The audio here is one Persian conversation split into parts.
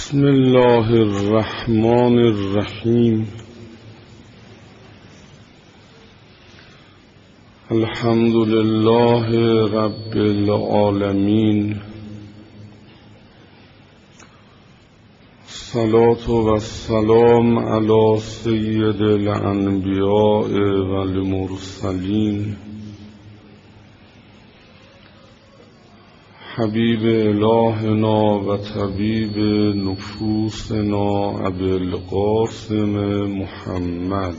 بسم الله الرحمن الرحیم. الحمد لله رب العالمین. الصلاة و السلام علی سید الانبیاء و المرسلین حبیب الهنا و طبیب نفوسنا ابی القاسم محمد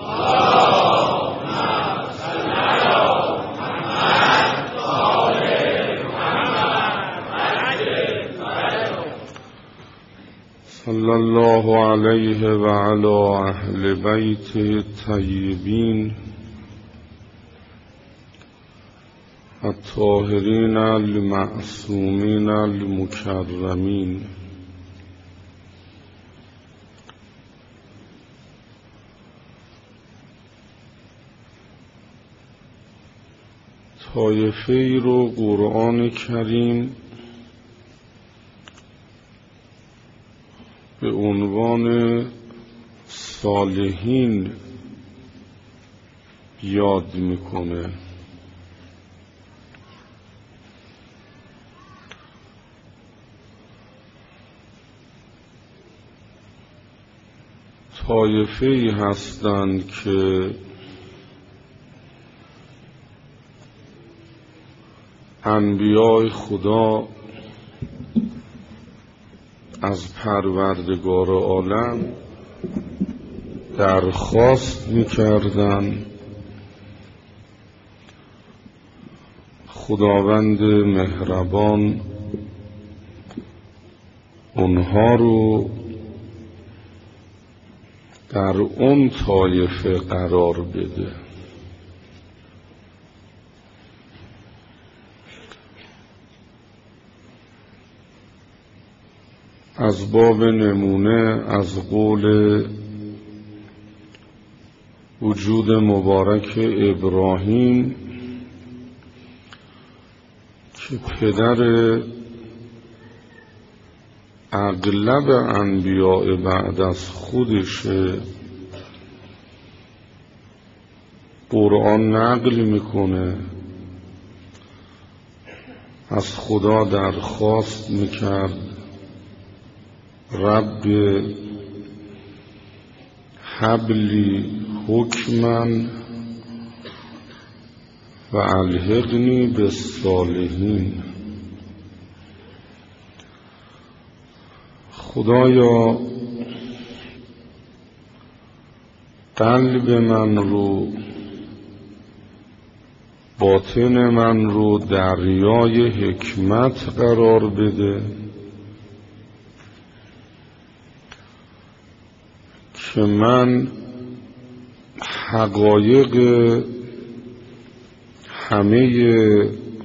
صلی الله علیه و علی اهل بیته الطیبین الطاهرین المعصومین المکرمین. طایفه ای رو قرآن کریم به عنوان صالحین یاد میکنه. طایفه ای هستند که انبیاء خدا از پروردگار عالم درخواست می‌کردند خداوند مهربان اونها رو در اون طایفه قرار بده. از باب نمونه از قول وجود مبارک ابراهیم که پدر اغلب انبیاء بعد از خودشه، قرآن نقل میکنه از خدا درخواست میکرد رب هبلی حکما و الحقنی بالصالحین. خدایا قلب من رو، باطن من رو دریای حکمت قرار بده که من حقایق همه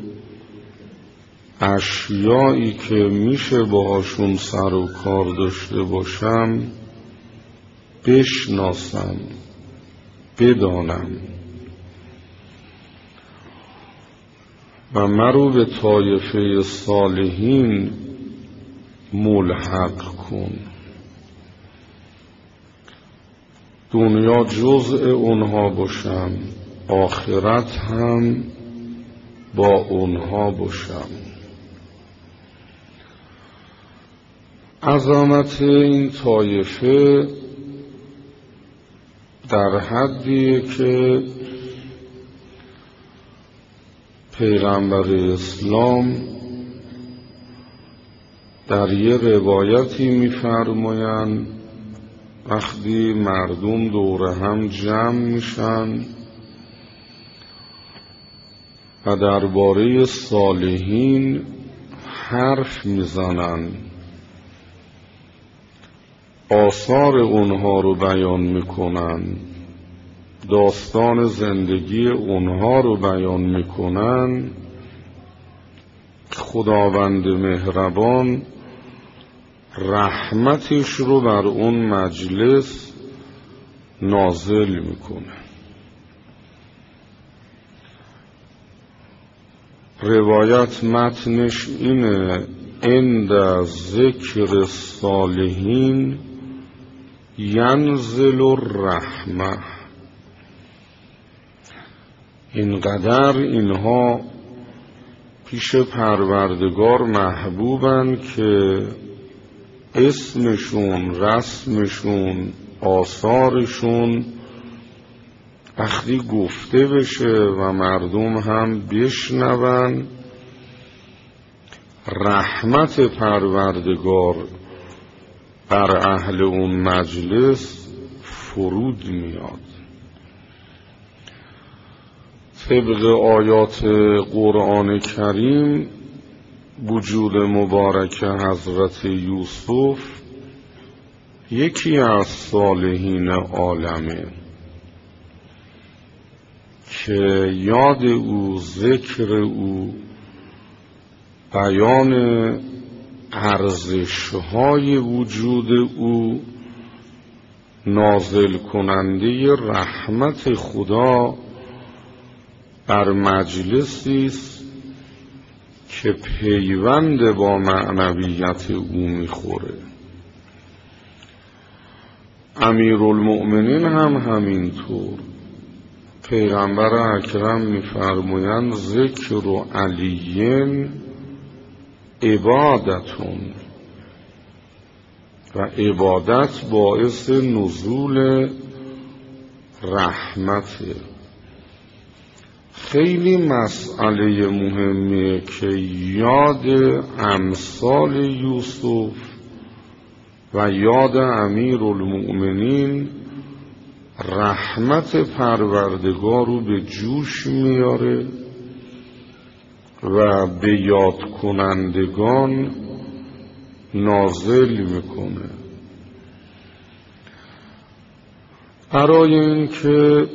اشیایی که میشه باهاشون سر و کار داشته باشم بشناسم، بدانم و مرو به طایفه صالحین ملحق کن. دنیا جزء اونها باشم، آخرت هم با اونها باشم. عظمت این طایفه در حدیه که پیغمبر اسلام در یه روایتی می‌فرمایند وقتی مردم دور هم جمع میشن و درباره صالحین حرف میزنن، آثار اونها رو بیان میکنن، داستان زندگی اونها رو بیان میکنن، خداوند مهربان رحمتش رو بر اون مجلس نازل میکنه. روایت متنش اینه عند ذکر الصالحین ینزل الرحمه. اینقدر اینها پیش پروردگار محبوبن که اسمشون، رسمشون، آثارشون وقتی گفته بشه و مردم هم بشنون، رحمت پروردگار بر اهل اون مجلس فرود میاد. طبق آیات قرآن کریم وجود مبارک حضرت یوسف یکی از صالحین عالمه که یاد او، ذکر او، بیان ارزش‌های وجود او نازل کننده رحمت خدا بر مجلسی است که پیوند با معنویت او میخوره. امیرالمؤمنین هم همینطور. پیغمبر اکرم میفرمایند ذکر علیین عبادتون، و عبادت باعث نزول رحمته. خیلی مسئله مهمیه که یاد امثال یوسف و یاد امیرالمؤمنین رحمت پروردگار رو به جوش میاره و به یاد کنندگان نازل میکنه. برای این که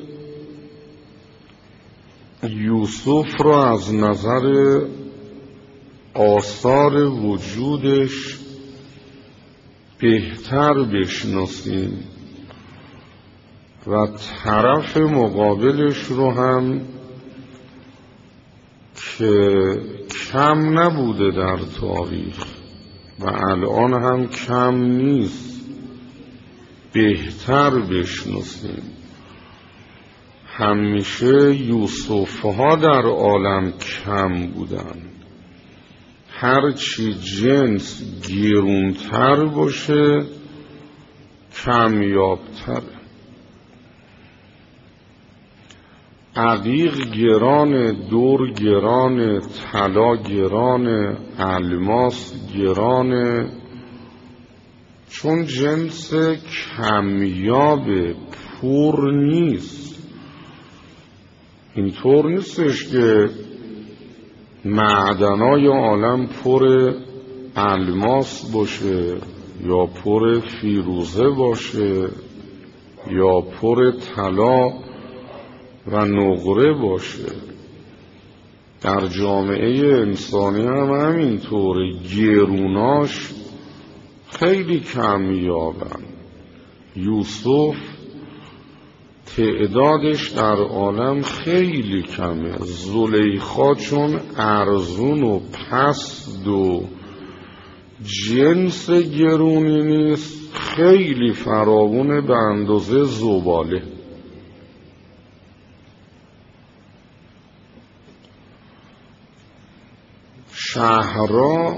یوسف را از نظر آثار وجودش بهتر بشناسیم و طرف مقابلش رو هم که کم نبوده در تاریخ و الان هم کم نیست بهتر بشناسیم. همیشه یوسف‌ها در عالم کم بودن. هرچی جنس گرونتر باشه کمیابتر. عقیق گران، دور گران، طلا گران، الماس گران، چون جنس کمیاب پر نیست. اینطور نیستش که معدنای عالم پر الماس باشه یا پر فیروزه باشه یا پر طلا و نقره باشه. در جامعه انسانی هم همینطوره، گروناش خیلی کمیابن. یوسف تعدادش در عالم خیلی کمه. زلیخا چون ارزون و پست و جنس گرونی نیست، خیلی فراوونه به اندازه زباله. شهرها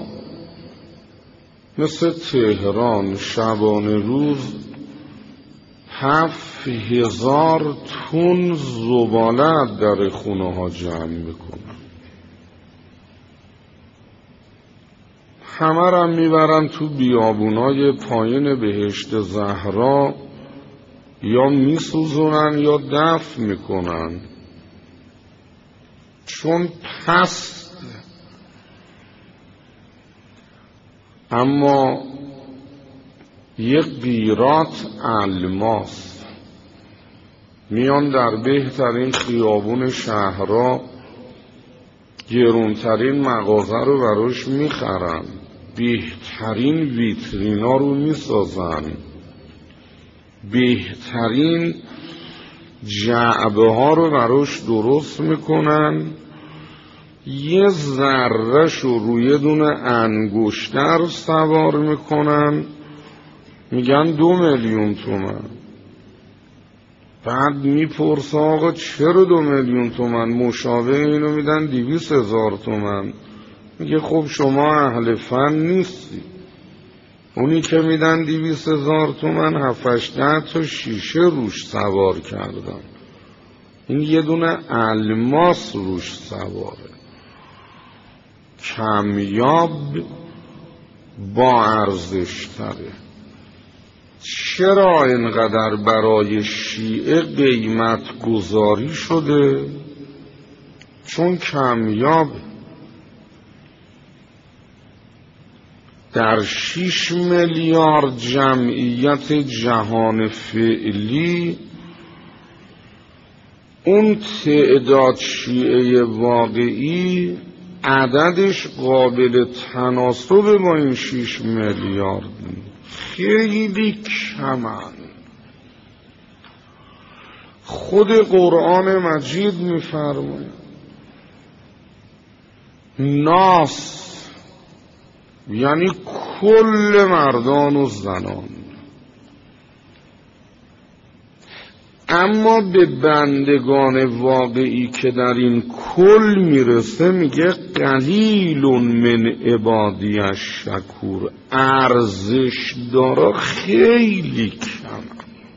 مثل تهران شبانه روز 7000 تن زباله در خونه ها جمع میکنن. همه را میبرن تو بیابونای پایین بهشت زهرا، یا میسوزونن یا دفن میکنن، چون پست. اما یک قیراط الماس میان در بهترین خیابون شهرها، گرونترین مغازه رو براش میخرن، بهترین ویترینا رو میسازن، بهترین جعبه ها رو براش درست میکنن یه ذره‌ش رو روی دونه انگشتر سوار میکنن، میگن 2 میلیون تومن. بعد میپرسه آقا چرا 2 میلیون تومن؟ مشابه اینو میدن 200,000 تومن. میگه خب شما اهل فن نیستی. اونی که میدن 200,000 تومن 7-8 تا شیشه روش سوار کردن، این یه دونه الماس روش سواره. کمیاب با ارزش تره. چرا اینقدر برای شیعه قیمت گذاری شده؟ چون کمیاب. در 6 میلیارد جمعیت جهان فعلی اون تعداد شیعه واقعی عددش قابل تناسب با این 6 میلیارد خیلی کمن. خود قرآن مجید می‌فرماید ناس یعنی کل مردان و زنان. اما به بندگان واقعی که در این کل میرسه میگه قلیل من عبادی الشکور. ارزش دارا خیلی کم.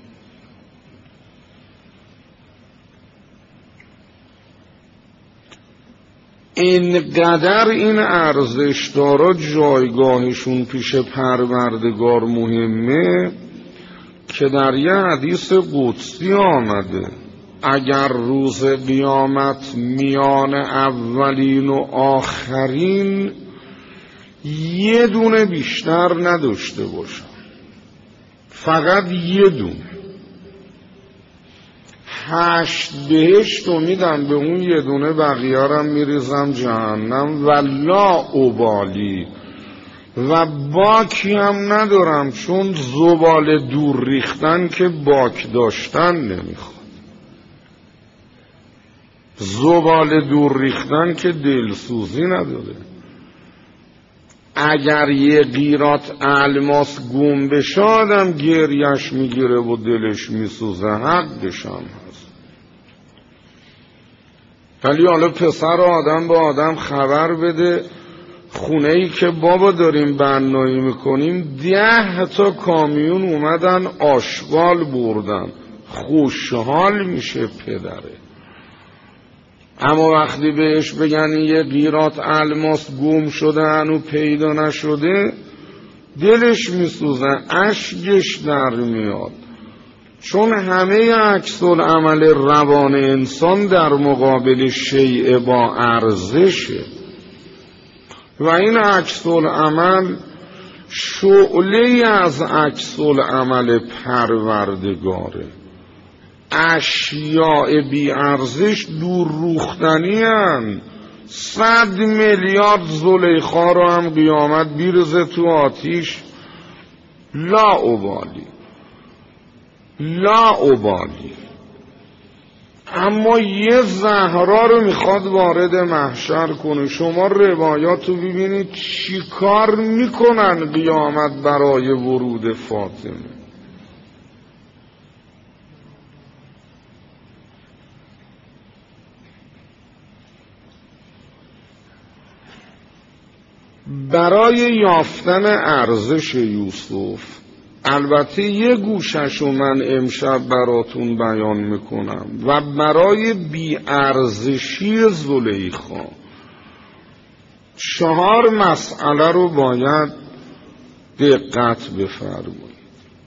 اینقدر این ارزش دارا جایگاهشون پیش پروردگار مهمه که در یه حدیث قدسی آمده اگر روز قیامت میان اولین و آخرین یه دونه بیشتر نداشته باشم، فقط یه دونه، 8 بهشت رو میدم به اون یه دونه، بقیه رم میریزم جهنم و لا ابالی و باکی هم ندارم، چون زباله دور ریختن که باک داشتن نمیخواد. زباله دور ریختن که دلسوزی نداره. اگر یه قیراط الماس گم بشه آدم گریش میگیره و دلش میسوزه، حقش هم هست. ولی حالا پسر آدم با آدم خبر بده خونه ای که بابا داریم بنایی میکنیم 10 تا کامیون اومدن آشغال بردن، خوشحال میشه پدره. اما وقتی بهش بگن یه قیراط الماس گم شده هنو پیدا نشده دلش میسوزه، اشکش در میاد، چون همه عکس العمل روان انسان در مقابل شیء با ارزشه و این عکس العمل شعله از عکس العمل پروردگاره. اشیاء بی ارزش دور روختنی هن. 100 میلیارد زلیخا رو هم قیامت بیرزه تو آتیش، لا ابالی لا ابالی. اما یه زهرا رو میخواد وارد محشر کنه. شما روایات رو ببینید چی کار میکنن قیامت برای ورود فاطمه. برای یافتن ارزش یوسف، البته یه گوششو من امشب براتون بیان میکنم، و برای بی‌ارزشی زلیخا 4 مسئله رو باید دقت بفرمایید.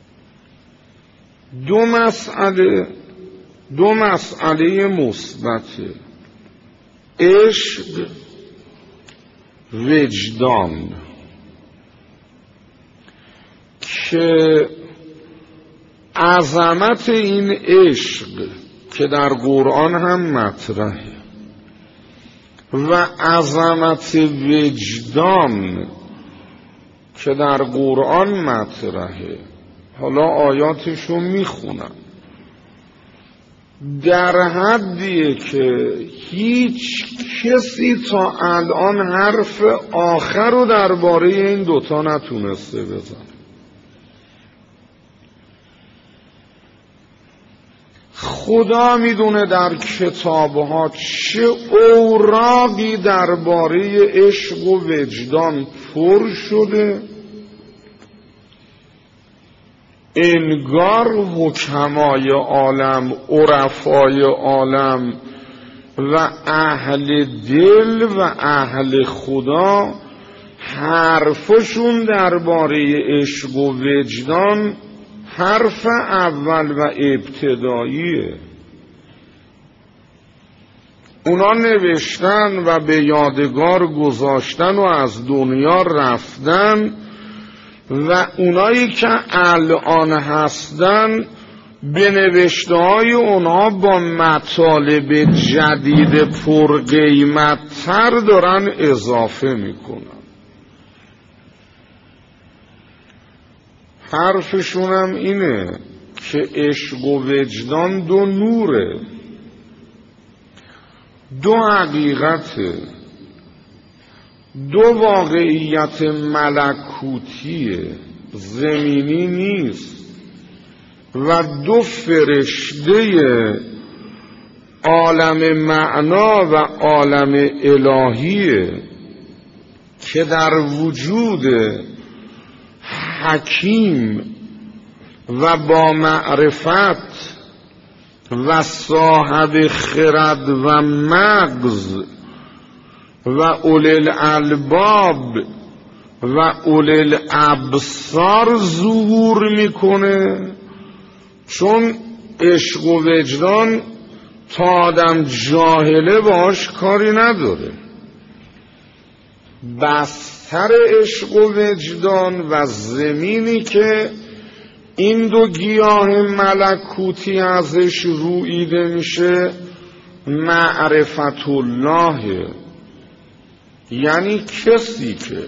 2 مسئله مثبته: عشق، وجدان، که عظمت این عشق که در قرآن هم مطرحه و عظمت وجدان که در قرآن مطرحه. حالا آیاتشو میخونم. در حدیه که هیچ کسی تا الان حرف آخر رو درباره این دوتا نتونسته بزنه. خدا میدونه در کتابها چه اوراقی درباره عشق و وجدان پر شده، انگار حکمای عالم، عرفای عالم و اهل دل و اهل خدا حرفشون درباره عشق و وجدان حرف اول و ابتداییه. اونا نوشتن و به یادگار گذاشتن و از دنیا رفتن و اونایی که الان هستن به نوشته های اونها با مطالب جدید پرقیمت تر دارن اضافه میکنن. حرفشونم اینه که عشق و وجدان دو نوره، دو حقیقته، دو واقعیت ملکوتیه، زمینی نیست، و دو فرشته عالم معنا و عالم الهیه که در وجود حکیم و با معرفت و صاحب خرد و مغز و اولی الالباب و اولی الابصار ظهور میکنه. چون عشق و وجدان تا آدم جاهله باش کاری نداره. بستر عشق و وجدان و زمینی که این دو گیاه ملکوتی ازش رویده میشه معرفت الله، یعنی کسی که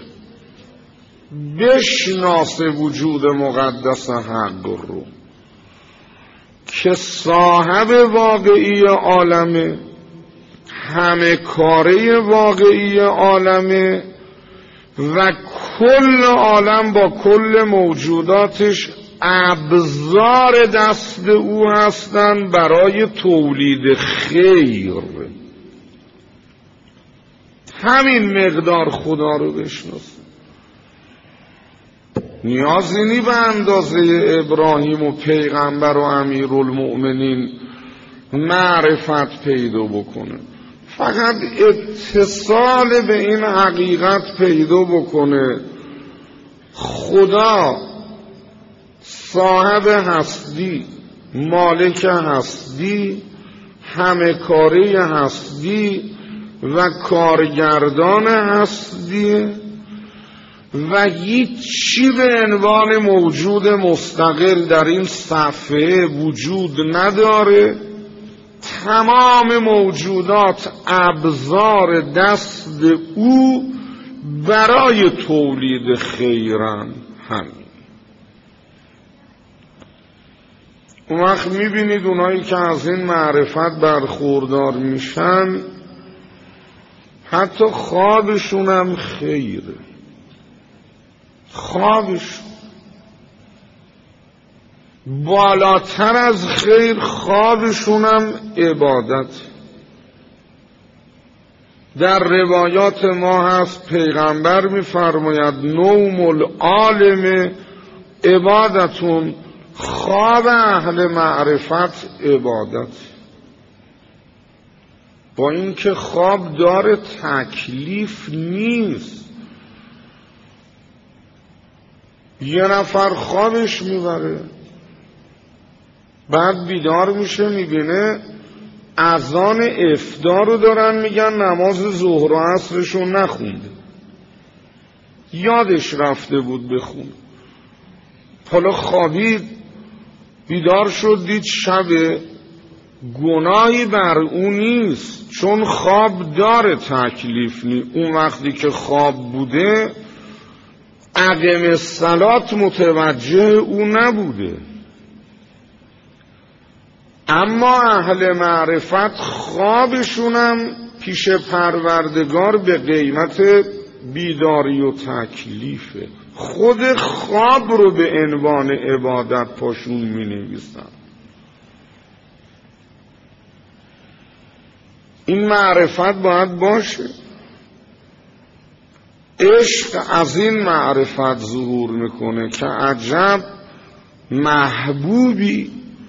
بشناسه وجود مقدس حق رو که صاحب واقعی عالمه، همه کاره واقعی عالمه و کل عالم با کل موجوداتش ابزار دست او هستن برای تولید خیر. همین مقدار خدا رو بشناسه. نیازی نی به اندازه ابراهیم و پیغمبر و امیرالمؤمنین معرفت پیدا بکنه، فقط اتصال به این حقیقت پیدا بکنه خدا صاحب هستی، مالک هستی، همه کاره هستی و کارگردان هستی و هیچی به عنوان موجود مستقل در این صفحه وجود نداره. تمام موجودات ابزار دست او برای تولید خیرن. همین. اون وقت میبینید اونایی که از این معرفت برخوردار میشن حتی خوابشون هم خیره. خوابشون بالاتر از خیر، خوابشون هم عبادت. در روایات ما هست پیغمبر میفرماید نوم العالم عبادتون، خواب اهل معرفت عبادت. با اینکه خواب داره تکلیف نیست. یه نفر خوابش میبره بعد بیدار میشه میبینه اذان افطار رو دارن میگن نماز ظهر و عصرشو نخونده، یادش رفته بود بخونه. حالا خوابید، بیدار شد دید شب، گناهی بر اون نیست چون خواب داره تکلیف نیست. اون وقتی که خواب بوده اقیم الصلات متوجه او نبوده. اما اهل معرفت خوابشونم پیش پروردگار به قیمت بیداری و تکلیفه. خود خواب رو به عنوان عبادت پاشون می نویسن. این معرفت باید باشه. عشق از این معرفت ظهور میکنه که عجب محبوبی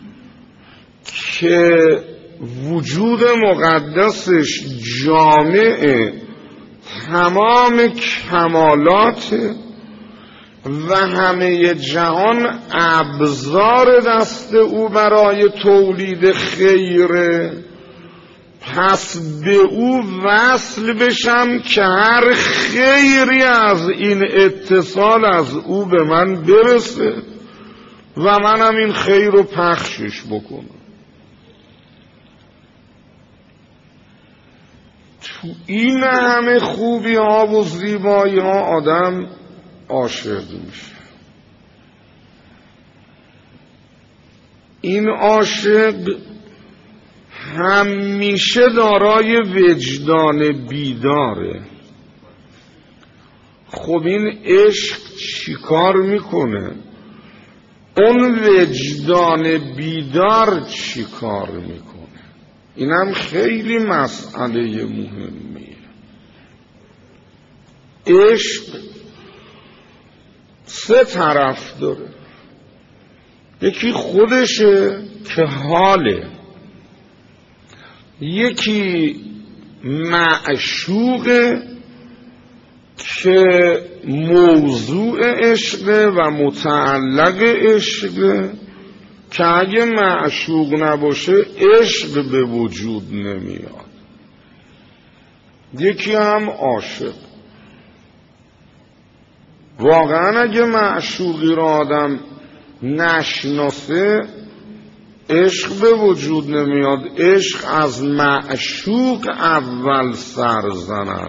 که وجود مقدسش جامع تمام کمالات و همه جهان ابزار دست او برای تولید خیره، پس به او وصل بشم که هر خیری از این اتصال از او به من برسه و منم این خیر رو پخشش بکنم. تو این همه خوبی ها و زیبایی ها آدم عاشق میشه. این عاشق همیشه دارای وجدان بیداره. خب این عشق چی کار میکنه؟ اون وجدان بیدار چی کار میکنه؟ اینم خیلی مسئله مهمیه. عشق 3 طرف داره. یکی خودشه که حاله، یکی معشوقه که موضوع عشقه و متعلق عشقه که اگه معشوق نباشه عشق به وجود نمیاد. یکی هم عاشق. واقعا اگه معشوقی را آدم نشناسه عشق به وجود نمیاد. عشق از معشوق اول سر زند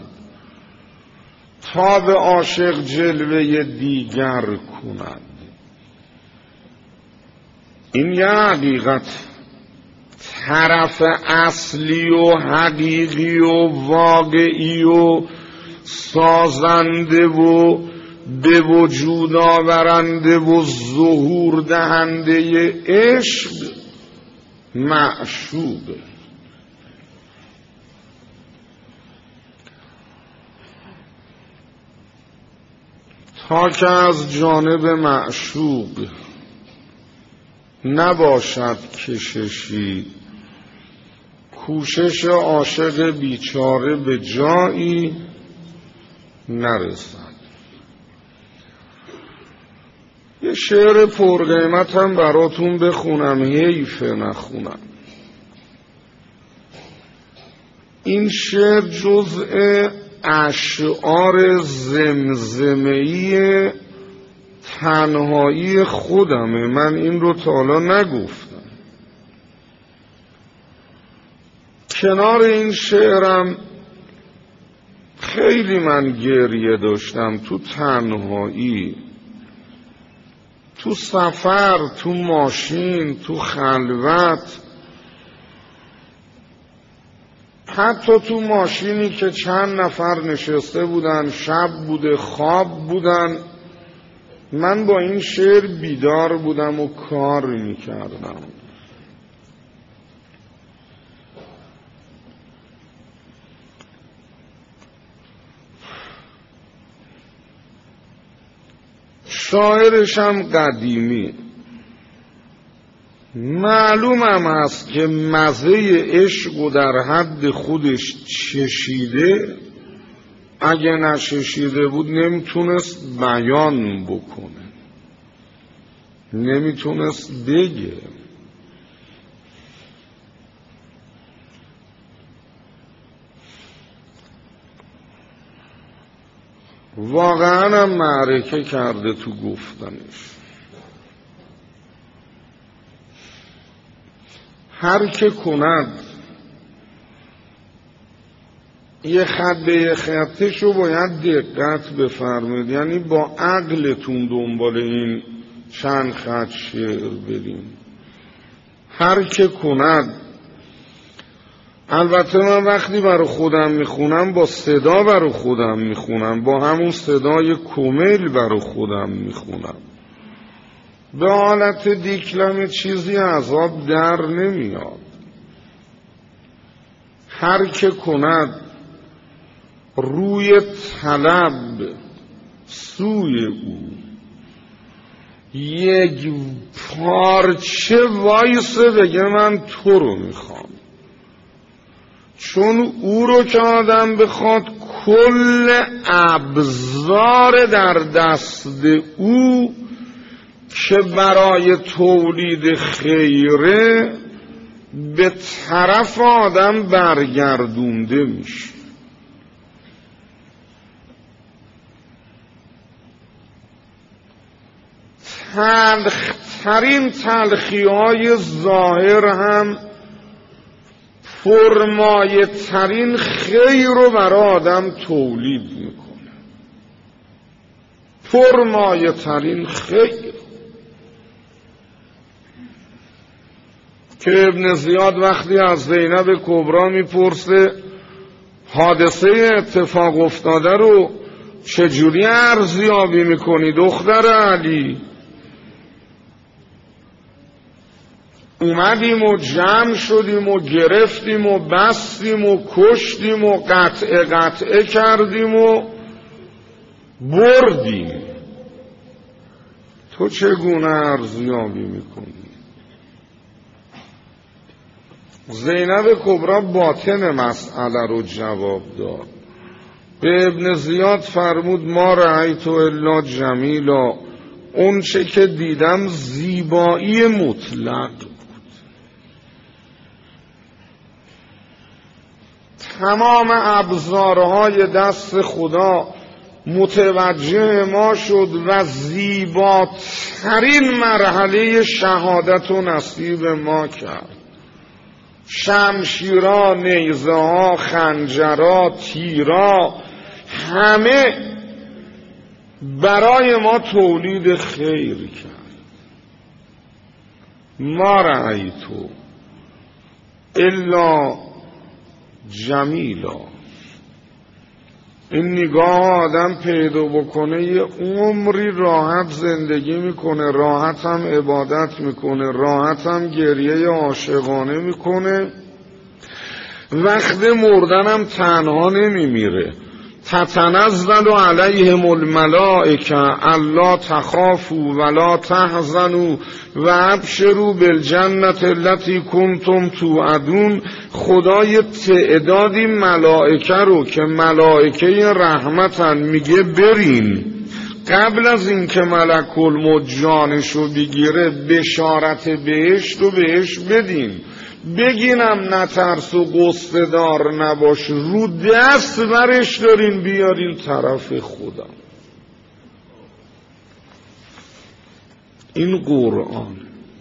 تا به عاشق جلوه دیگر کند. این یه حقیقت. طرف اصلی و حقیقی و واقعی و سازنده و به وجود آورنده و ظهور دهنده عشق معشوقه. تا که از جانب معشوق نباشد کششی، کوشش عاشق بیچاره به جایی نرسد. یه شعر پرقیمت هم براتون بخونم، حیفه نخونم. این شعر جزء اشعار زمزمه‌ای تنهایی خودمه. من این رو تا حالا نگفتم. کنار این شعرم خیلی من گریه داشتم تو تنهایی، تو سفر، تو ماشین، تو خلوت، حتی تو ماشینی که چند نفر نشسته بودن، شب بوده، خواب بودن، من با این شعر بیدار بودم و کار میکردم. شاعرشم قدیمی. معلومم هست که مزه عشق و در حد خودش چشیده، اگه نچشیده بود نمیتونست بیان بکنه، نمیتونست بگه. واقعا هم معرکه کرده تو گفتنش. هر که کند یه خط به یه خطشو باید دقت بفرمید، یعنی با عقلتون دنبال این چند خط شعر بریم. هر که کند. البته من وقتی برای خودم میخونم با صدا برای خودم میخونم، با همون صدای کمیل برای خودم میخونم. به حالت دیکلمه چیزی از آب در نمیاد. هر که کند روی طلب سوی او، یک پارچه وایسه بگه من تو رو میخوام. چون او رو که آدم بخواد کل ابزار در دست او که برای تولید خیره به طرف آدم برگردونده میشه. تلخترین تلخی‌های ظاهر هم پرمایه ترین خیر رو برای آدم تولید میکنه. پرمایه ترین خیر که ابن زیاد وقتی از زینب کبرا میپرسه حادثه اتفاق افتاده رو چجوری ارزیابی میکنی دختر علی؟ اومدیم و جمع شدیم و گرفتیم و بستیم و کشتیم و قطعه کردیم و بردیم. تو چگونه ارزیابی میکنی؟ زینب کبرا باطن مسئله رو جواب داد. به ابن زیاد فرمود ما رأیت الا جمیلا، اون چه که دیدم زیبایی مطلق. تمام ابزارهای دست خدا متوجه ما شد و زیباترین مرحله شهادت و نصیب ما کرد. شمشیرها، نیزه ها، خنجرها، تیرها، همه برای ما تولید خیر کرد. ما رأیتو الا جمیلا. این نگاه آدم پیدا بکنه یه عمری راحت زندگی میکنه، راحت هم عبادت میکنه، راحت هم گریه عاشقانه میکنه. وقت مردن هم تنها نمیمیره. تتنزل علیهم الملائکه الا تخافوا ولا تحزنوا و ابشروا بالجنة التي کنتم توعدون. خدای تعدادی ملائکه رو که ملائکه رحمتن میگه برین، قبل از اینکه ملک الموت جانشو بگیره بشارت بهشت رو بهش بدین. بگینم نترس و قصه دار نباش، رو دست برش دارین بیارین طرف خدا. این قرآن.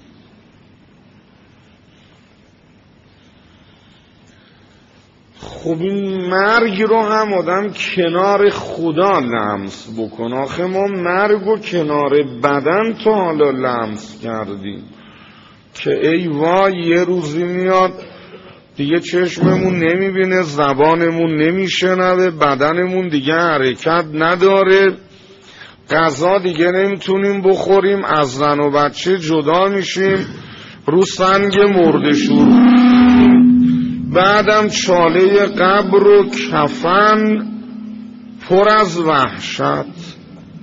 خب این مرگ رو هم آدم کنار خدا لمس بکن. آخه ما مرگ رو کنار بدن تا حالا لمس کردیم که ای وای یه روزی میاد دیگه چشممون نمیبینه، زبانمون نمیشنوه، بدنمون دیگه حرکت نداره، غذا دیگه نمیتونیم بخوریم، از زن و بچه جدا میشیم، رو سنگ مردشور، بعدم چاله قبر و کفن پر از وحشت.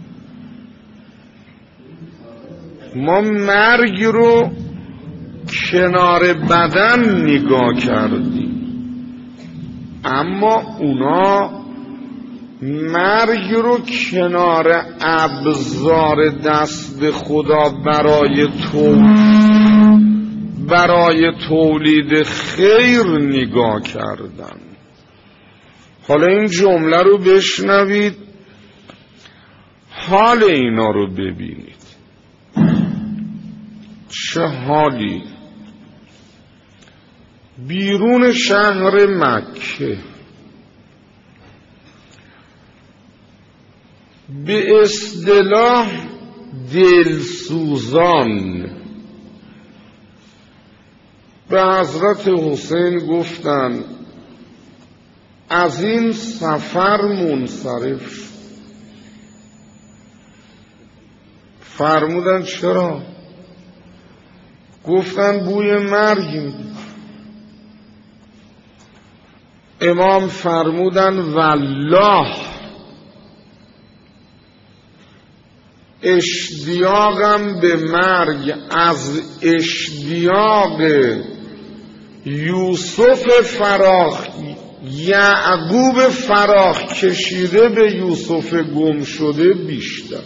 ما مرگ رو کنار بدن نگاه کردیم، اما اونا مرگ رو کنار ابزار دست خدا برای تولید خیر نگاه کردن. حالا این جمله رو بشنوید، حال اینا رو ببینید چه حالی. بیرون شهر مکه به اصطلاح دلسوزان به حضرت حسین گفتن از این سفر منصرف شد. فرمودن چرا؟ گفتن بوی مرگ میدید. امام فرمودن والله اشتیاقم به مرگ از اشتیاق یوسف فراخ یعقوب فراخ کشیده به یوسف گم شده بیشتر.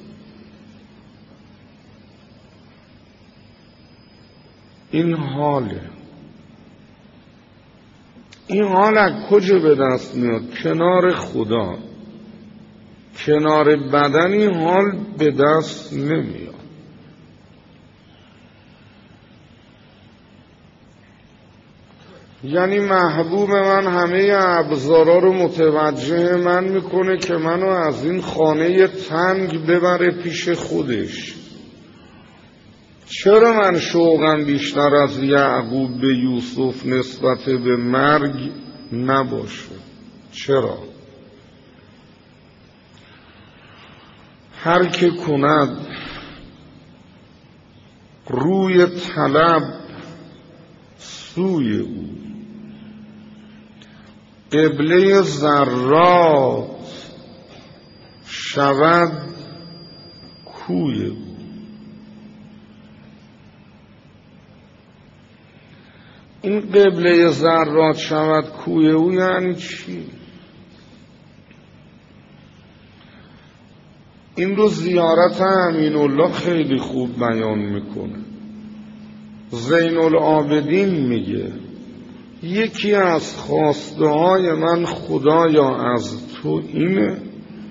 این حاله. این حال از کجا به دست میاد؟ کنار خدا، کنار بدن این حال به دست نمیاد. یعنی محبوب من همه ابزارا رو متوجه من میکنه که منو از این خانه تنگ ببره پیش خودش. چرا من شوقم بیشتر از یعقوب به یوسف نسبت به مرگ نباشه؟ چرا؟ هر که کند روی طلب سوی او، قبله ذرات شود کوی او. این قبله ذرات شود کوی او یعنی چی؟ این رو زیارت امین الله خیلی خوب بیان میکنه. زین العابدین میگه یکی از خواسته های من خدایا از تو اینه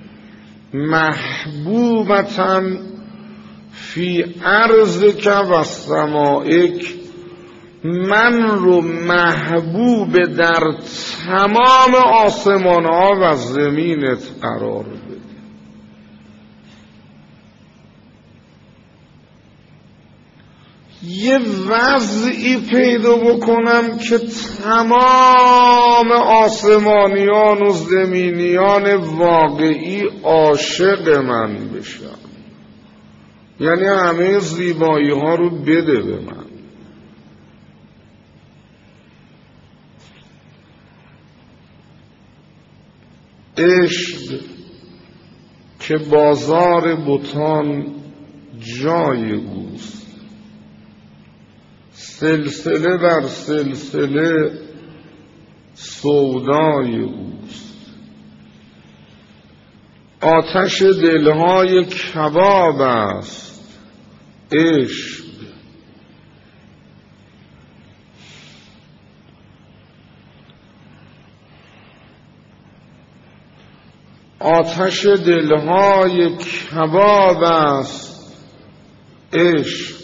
محبوبتاً فی ارضک و سمائک، من رو محبوب در تمام آسمان ها و زمینت قرار بده. یه وضعی پیدا بکنم که تمام آسمانیان و زمینیان واقعی عاشق من بشن، یعنی همه زیبایی ها رو بده به من. عشق که بازار بتان جای اوست، سلسله بر سلسله سودای اوست، آتش دلهای کباب است عشق. آتش دلهای کباب است عشق،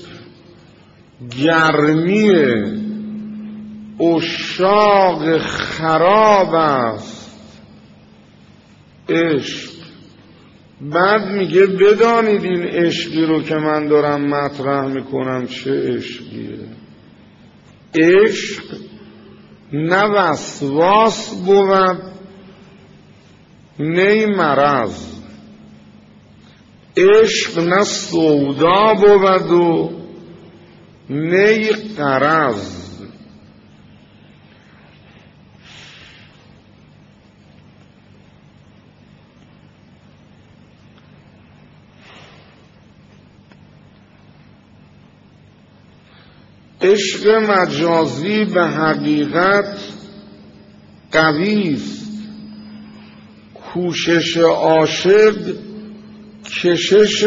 گرمی عشاق خراب است عشق. بعد میگه بدانید این عشقی رو که من دارم مطرح میکنم چه عشقیه. عشق نه وسواس بود نه مرض، عشق نه سودا بود و نه غرض. عشق مجازی به حقیقت قوی است، کوشش عاشق کشش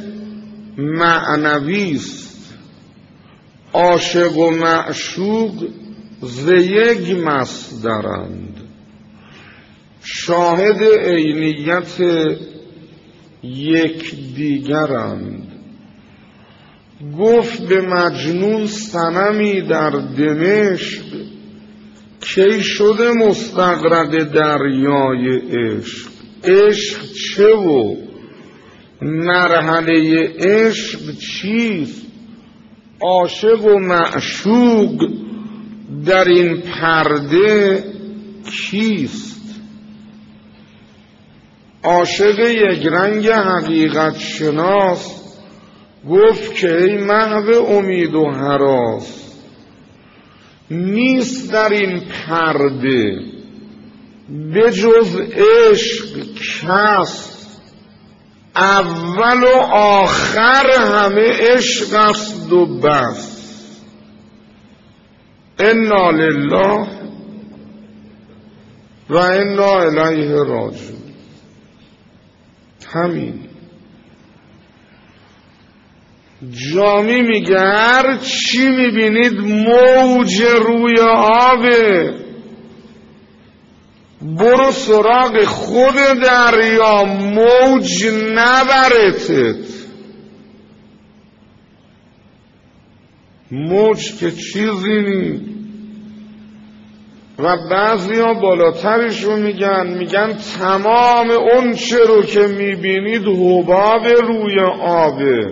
معنوی است. عاشق و معشوق ز یک مصدرند، شاهد عینیت یک دیگرند. گفت به مجنون صنمی در دمشق، کی شده مستغرق دریای عشق. عشق چه و مرحله عشق چیست؟ عاشق و معشوق در این پرده کیست؟ عاشق یک رنگ حقیقت شناس گفت که ای محو امید و هراس، نیست در این پرده به جز عشق کس، اول و آخر همه عشق است و بس. انا لله و انا الیه راجعون. همین جامی میگه هر چی میبینید موج روی آبه، برو سراغ خود دریا، موج نبرتت. موج که چیزی نی. و بعضی ها بالاترشو میگن تمام اون چه رو که میبینید حباب روی آبه.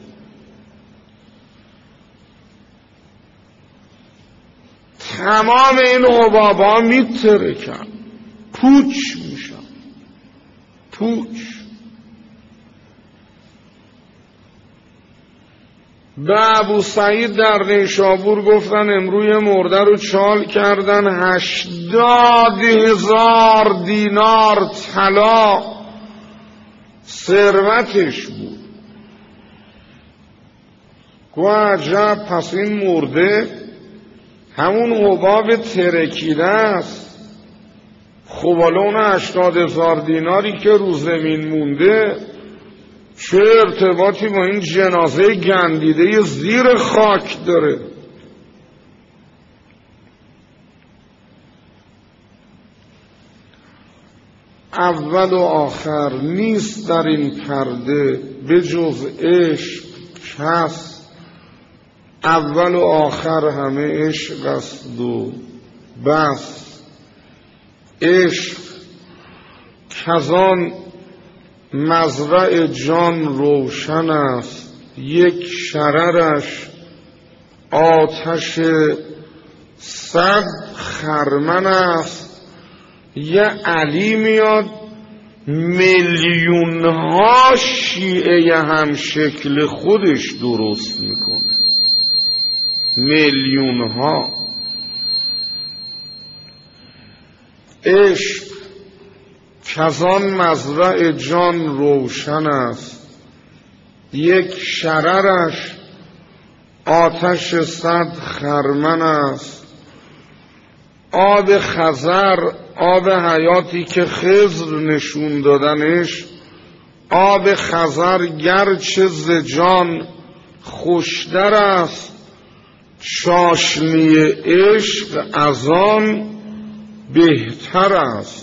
تمام این حبابا میترکن، پوچ میشن، پوچ. به ابو سعید در نیشابور گفتن امروی مرده رو چال کردن، 80,000 دینار طلا ثروتش بود. گوه عجب، پس این مرده همون حباب ترکیده است. خب حالا اون 80,000 دیناری که رو زمین مونده چه ارتباطی با این جنازه گندیده زیر خاک داره؟ اول و آخر نیست در این پرده به جز عشق کس، اول و آخر همه عشق است و بس. عشق کزان مزرع جان روشن است، یک شررش آتش 100 خرمن است. یه علی میاد میلیونها شیعه هم شکل خودش درست میکنه، میلیونها. عشق کزان مزرع جان روشن است، یک شررش آتش 100 خرمن است. آب خضر، آب حیاتی که خضر نشون دادنش، آب خضر گرچه ز جان خوشتر است، چاشنی عشق از آن بهتر است.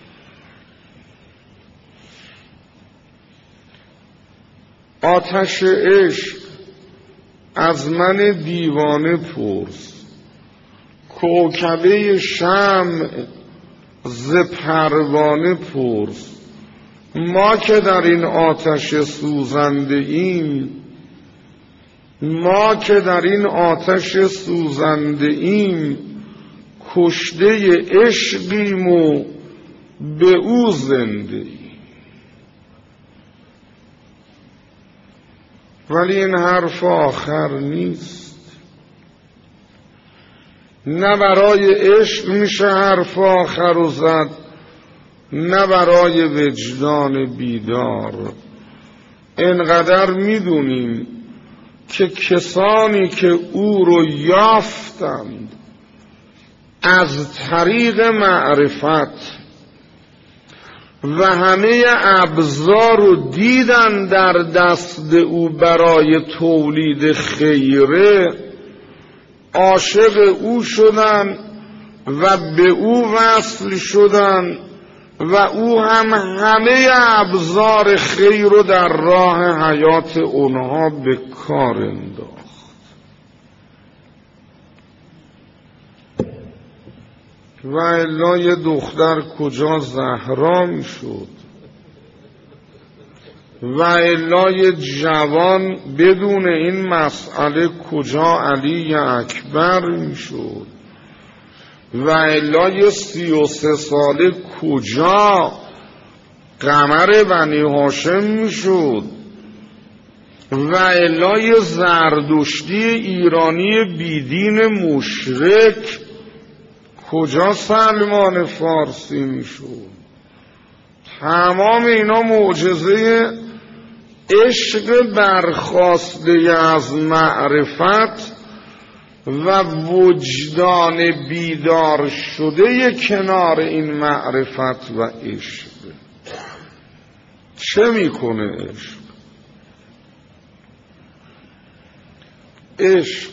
آتش عشق از من دیوانه پرس، کوکبه شمع ز پروانه پرس. ما که در این آتش سوزنده ایم، ما که در این آتش سوزنده ایم، کشته عشقیم و به او زنده ایم. ولی این حرف آخر نیست، نه برای عشق میشه حرف آخر رو زد، نه برای وجدان بیدار. اینقدر میدونیم که کسانی که او رو یافتند از طریق معرفت و همه ابزار رو دیدن در دست او برای تولید خیره، عاشق او شدن و به او وصل شدن و او هم همه ابزار خیر رو در راه حیات اونها به کار انداخت. و الا یه دختر کجا زهرا می شد؟ و الا یه جوان بدون این مسئله کجا علی اکبر می شد؟ و الا 33 ساله کجا قمر بنی هاشم میشد و الا زردشتی ایرانی بیدین مشرک کجا سلمان فارسی میشد. تمام اینا معجزه عشق برخاسته از معرفت و وجدان بیدار شده کنار این معرفت و عشق. چه میکنه عشق؟ عشق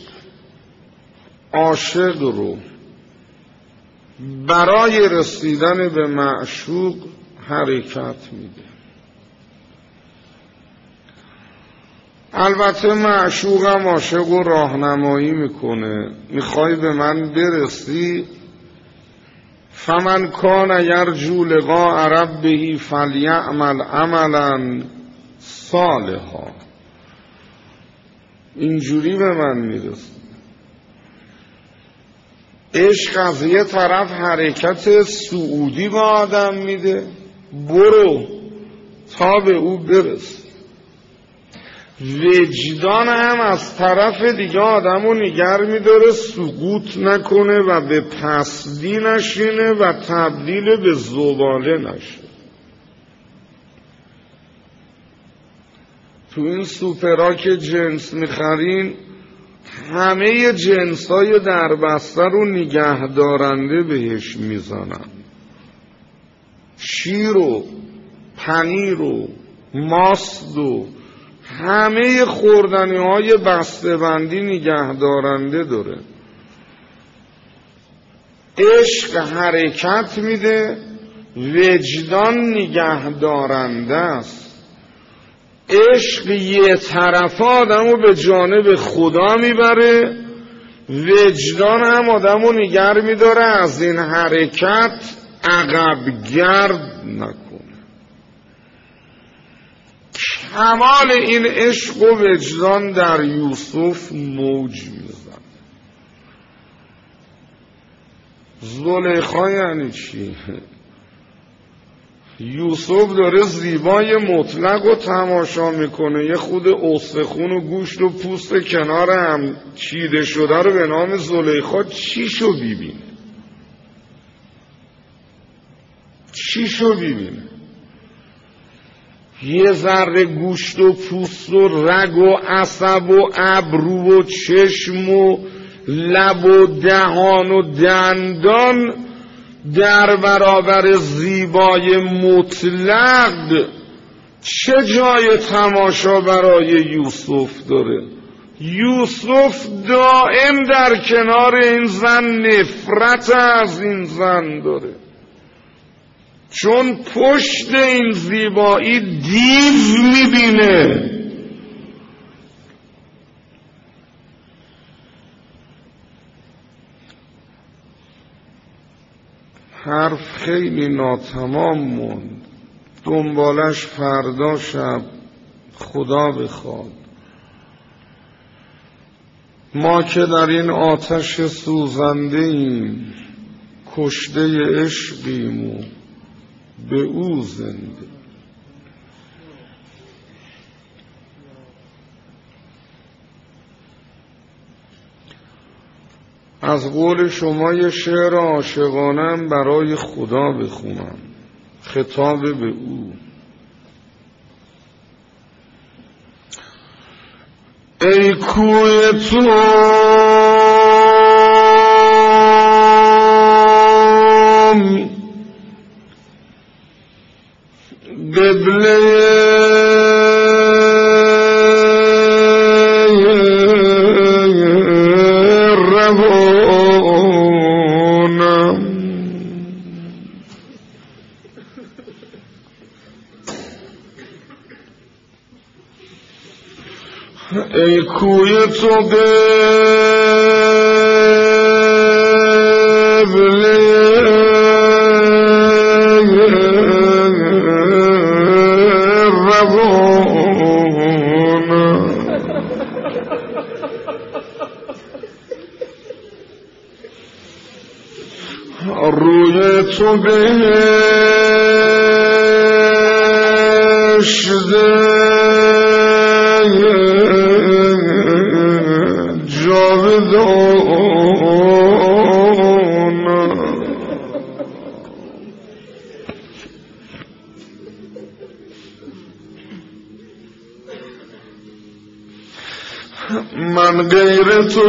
عاشق رو برای رسیدن به معشوق حرکت میده. البته معشوقم عاشق و راهنمایی میکنه، میخوای به من برسی فمن کان یرجو لقاء ربه فلیعمل عملا صالحا، اینجوری به من میرسی. عشق از یه طرف حرکت صعودی به آدم میده، برو تا به او برسی. وجدان هم از طرف دیگه آدمو نگر میداره سقوط نکنه و به پستی نشینه و تبدیل به زباله نشه. تو این سوپرها که جنس میخرین همه جنسای دربسته رو نگه دارنده بهش میزنن، شیر و پنیر و ماست و همه خوردنی های بسته بندی نگه دارنده داره. عشق حرکت میده، وجدان نگه دارنده است. عشق یه طرف آدمو به جانب خدا میبره، وجدان هم آدمو نگر میداره از این حرکت عقب گرد نکنه. کمال این عشق و وجدان در یوسف موج میزن. زلیخا یعنی چی؟ یوسف داره زیبای مطلق رو تماشا میکنه، یه خود استخون و گوشت و پوست کنار هم چیده شده رو به نام زلیخا چیشو ببینه، چیشو ببینه. یه ذره گوشت و پوست و رگ و عصب و ابرو و چشم و لب و دهان و دندان در برابر زیبای مطلق چه جای تماشا برای یوسف داره؟ یوسف دائم در کنار این زن نفرت از این زن داره، چون پشت این زیبایی دیو میبینه. حرف خیلی ناتمام موند، دنبالش فردا شب خدا بخواد. ما که در این آتش سوزنده ایم، کشته عشقیم و به او زنده. از قول شما یه شعر عاشقانم برای خدا بخونم، خطاب به او. ای کوی تو قبله ای کوی تو قبله روانم، روی تو بهشت من غیر تو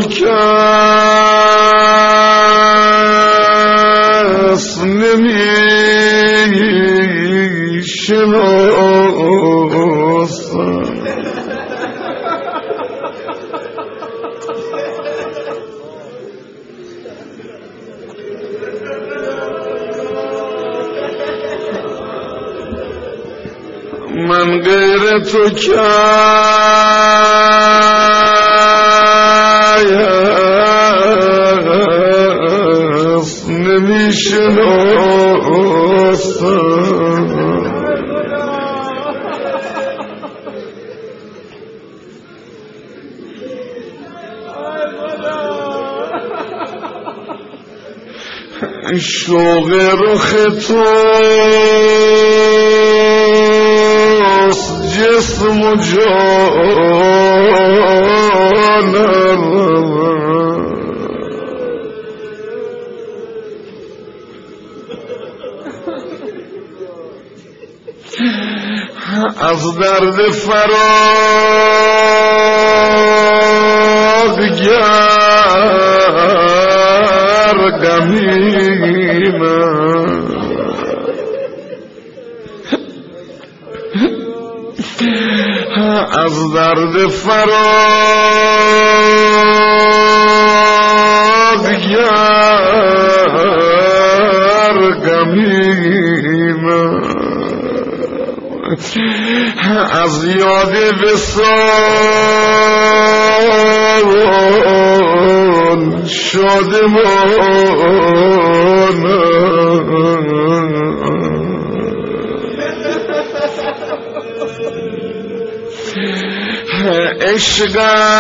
کس نمی شناسم من غیر تو کس نمی شناسم شوق رخ توست جسم و جانم از درد فراق گر غمیمم از درد فراق گر غمیمم از یاد وصال شادمانم عشق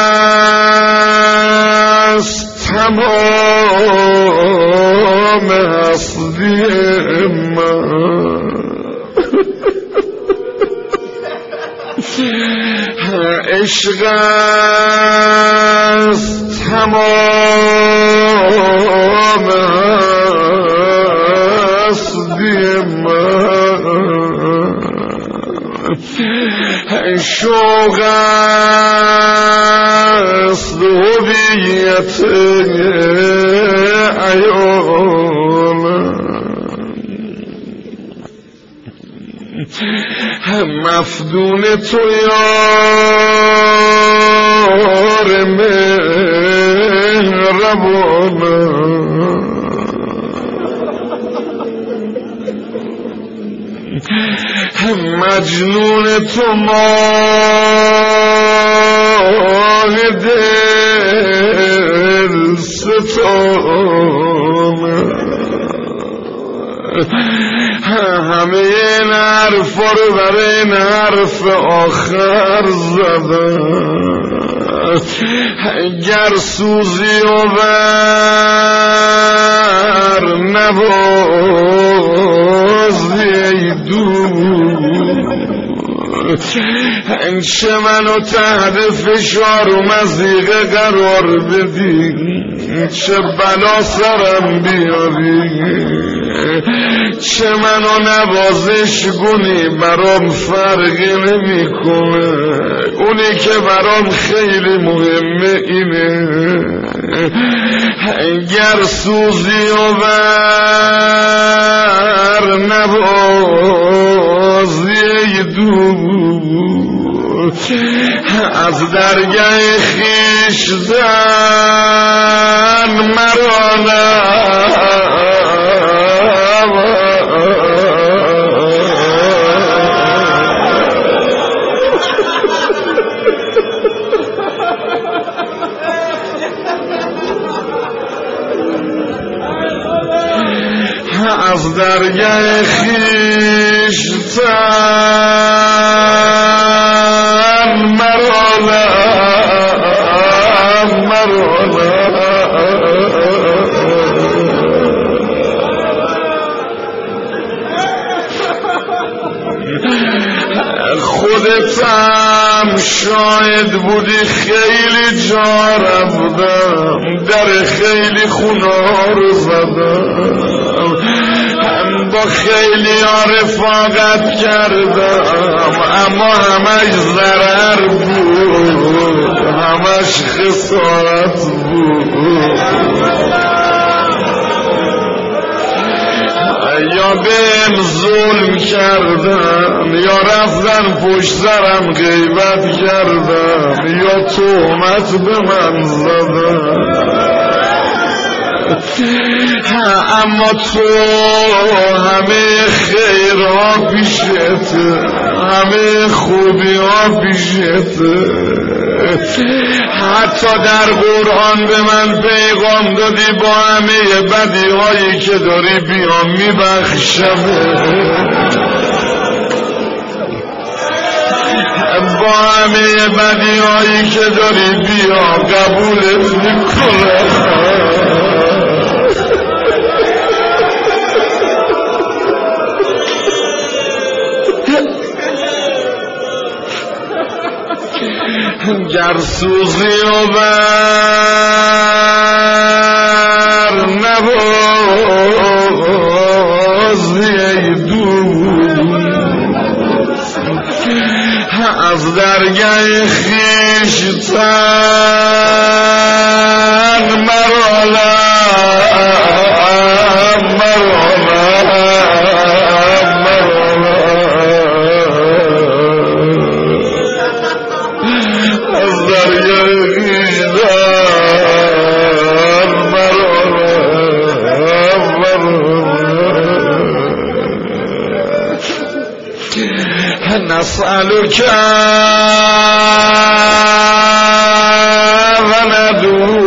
است تمام هستی من عشق است تمام هستی من شوق است هویت عیانم مفدون تو یار مهربانم مجنون تو ماه دل ستانم همه این حرفا رو برای این حرف آخر زدم گر سوزی و بر نبازی ای دور چه منو تحت فشار و مضیقه قرار بدی چه بلا سرم بیاری چه منو نوازش گونی برام فرقی نمی کنه اونی که برام خیلی مهمه اینه گر سوزی و بر نبازی ای دور از درگاه خیش زن مرانم از درگاه خیش زن مرانم بودی خیلی جا رفتم، در خیلی خونا رو زدم، هم با خیلی رفاقت کردم، اما همش ضرر بود، همش خسارت بود. یا بهم ظلم کردن، یا رفتن پشت سرم غیبت کردن، یا تهمت به من زدن. اما تو همه خیرها پیشت، همه خوبی ها پیشت. حتی در قرآن به من پیغام دادی با همه بدی هایی که داری بیا میبخشم، با همه بدی هایی که داری بیا قبولت میکنم. گر سوزی و بر نوازی ای دوست، از درگاه خویشتن نسألك وندعو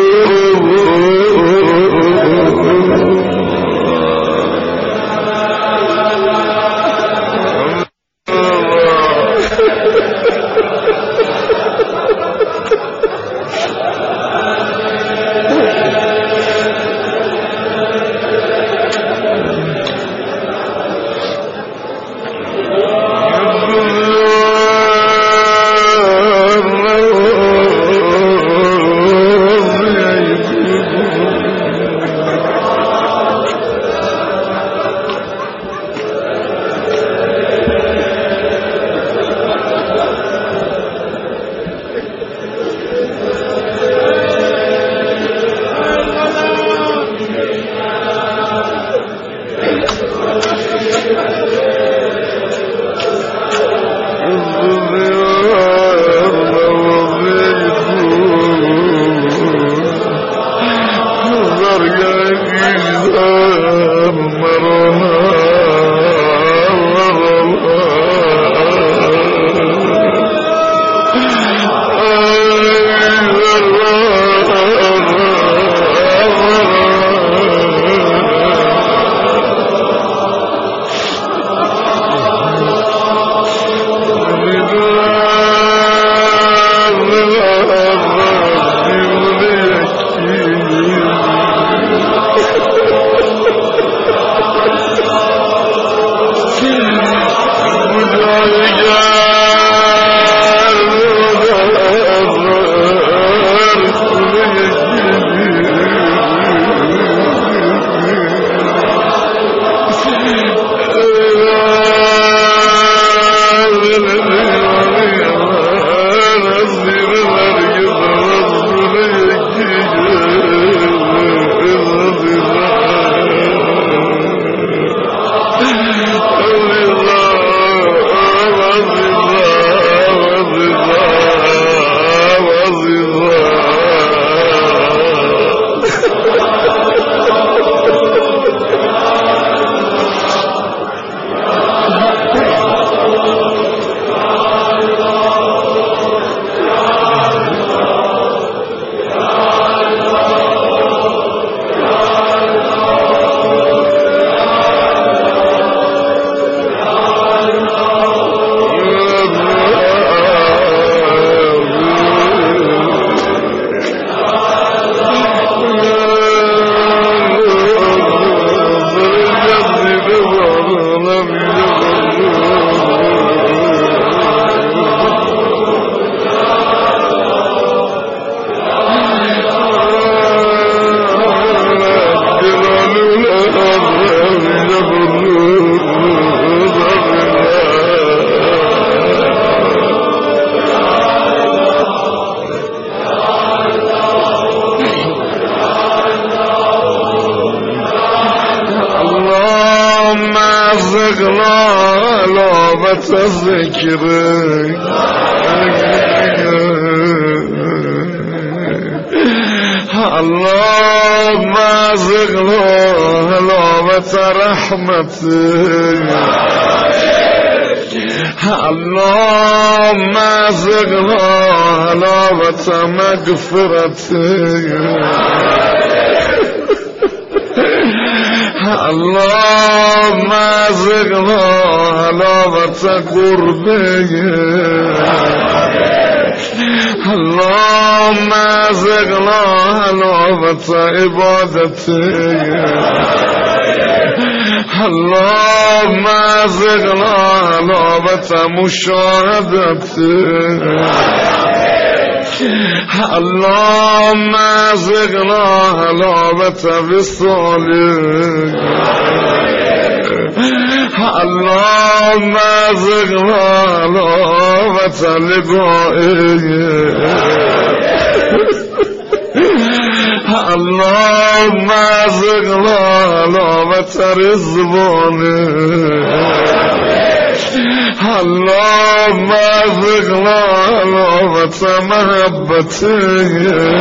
حلاوت ذکرک اللهم ذقنا حلاوت رحمتک اللهم ذقنا حلاوت مغفرتک اللهم ذقنا حلاوت قربک اللهم ذقنا حلاوت عبادتک اللهم ذقنا حلاوت مشاهدتک اللهم ذقنا حلاوت وصالک اللهم ذقنا حلاوت لقائک اللهم ذقنا حلاوت رضوانک اللهم ذقنا حلاوت محبتک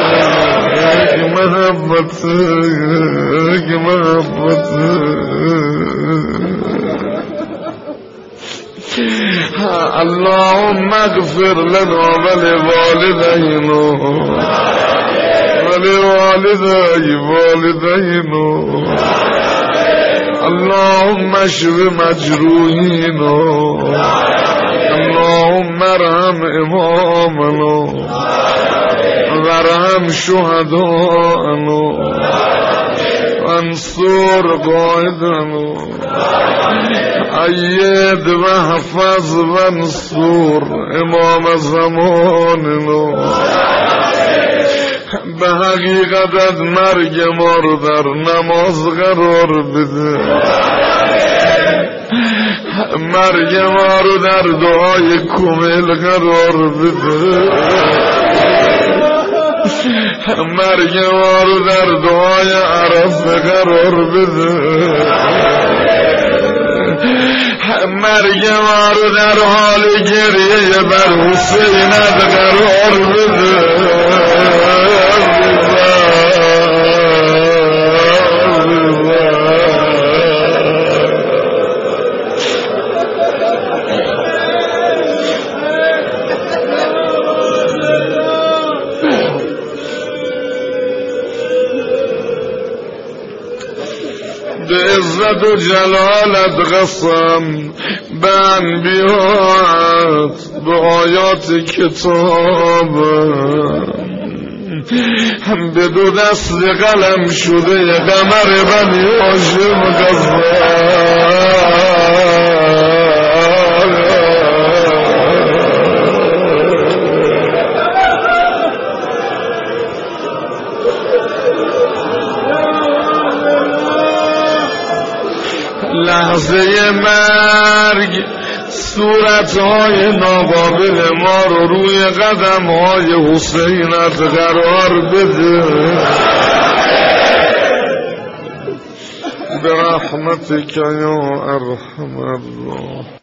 اللهم اغفر لنا ولوالدينا ولوالدينا اللهم اشف مجروحينا اللهم ارحم امامنا وارحم شهداءنا وانصر قائدنا ايد واحفظ وانصر امام زماننا به حقیقت مرگ ما رو در نماز قرار بده مرگ ما رو در دعای کامل قرار بده مرگ ما رو در دعای عرفه قرار بده مرگ ما رو در حال گریه بر حسینت قرار بده به عزت و جلالت قسم به انبیاءت به آیات کتاب به دو دست قلم شده قمر بنی هاشم لحظه مرگ صورتهای ناقابل ما رو روی قدمهای حسینت قرار بده برحمتک یا ارحم الراحمین.